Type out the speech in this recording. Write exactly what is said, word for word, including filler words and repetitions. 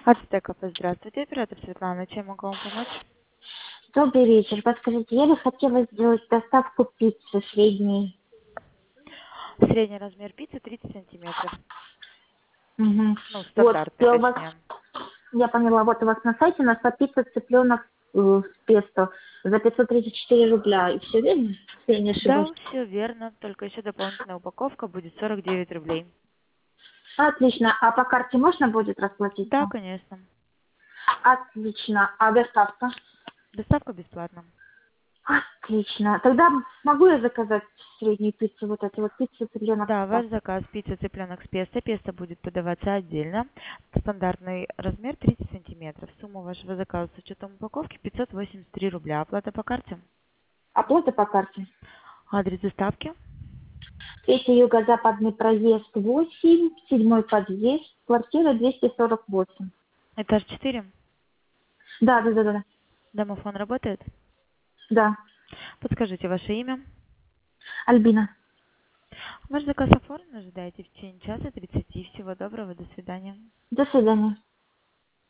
Ацтеков, здравствуйте, оператор Светлана, чем могу вам помочь? Добрый вечер. Подскажите, я бы хотела сделать доставку пиццы средней. Средний размер пиццы тридцать сантиметров. Мгм. Ну, Вот, стандартный, я у вас, точнее. я поняла, вот у вас на сайте нашла пицца цыпленок э, с песто за пятьсот тридцать четыре рубля. И все верно? Если я не ошибусь. Да, все верно, только еще дополнительная упаковка будет сорок девять рублей. Отлично. А по карте можно будет Да, расплатиться? конечно. Отлично. А доставка? Доставка бесплатна. Отлично. Тогда могу я заказать среднюю пиццу, вот эту вот пиццу цыпленок Да, с ваш пастой? заказ пицца цыпленок с песто. Песто будет подаваться отдельно. Стандартный размер тридцать сантиметров. Сумма вашего заказа с учетом упаковки пятьсот восемьдесят три рубля. Оплата по карте. Оплата по карте? Адрес доставки. Третий юго-западный проезд восемь, седьмой подъезд, квартира двести сорок восемь. Этаж четыре. Да, да, да, да. Домофон работает? Да. Подскажите ваше имя. Альбина. Ваш заказ оформлен, ожидаете в течение часа тридцати. Всего доброго, до свидания. До свидания.